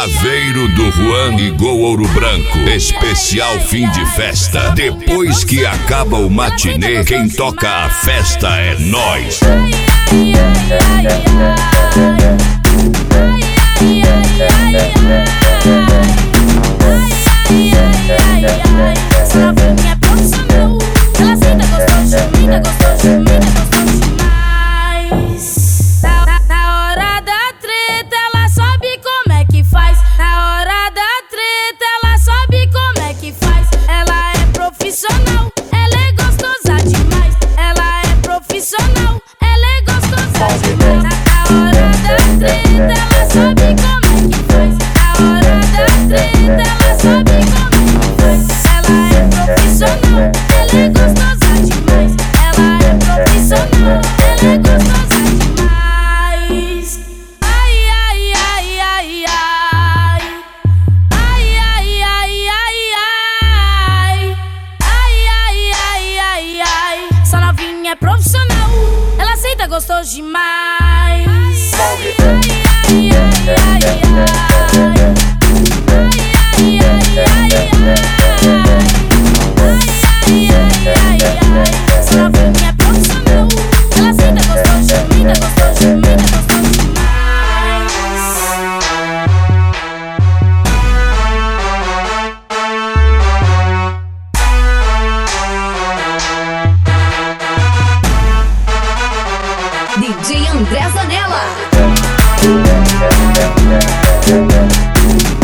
Chaveiro do Juan e Gol Ouro Branco. Especial fim de festa. Depois que acaba o matinê, quem toca a festa é nós. Essa novinha é profissional. Ela senta gostoso de mim, tá gostoso de mim, tá gostoso demais. Na hora da treta, ela sabe como é que faz. Na hora da treta, ela sabe como é que faz. Ela é profissional, ela é gostosa demais. Ela é profissional, ela é gostosa demais. Na hora da treta, ela sabe como é que faz. Na hora da treta, ela sabe como é que faz. Ela é profissional, ela é gostosa demais. Ela é profissional, ela é gostosa demais. Ai, ai, ai, ai, ai. Ai, ai, ai, ai, ai. Ai, ai, ai, ai, ai. Essa novinha é profissional, ela aceita gostoso demais. Ai, ai, ai, ai, ai, ai. Ai, ai, ai, ai, ai. Essa novinha é profissional, ela senta gostoso de mim, tá gostoso de mim, tá gostoso demais. DJ André Zanella.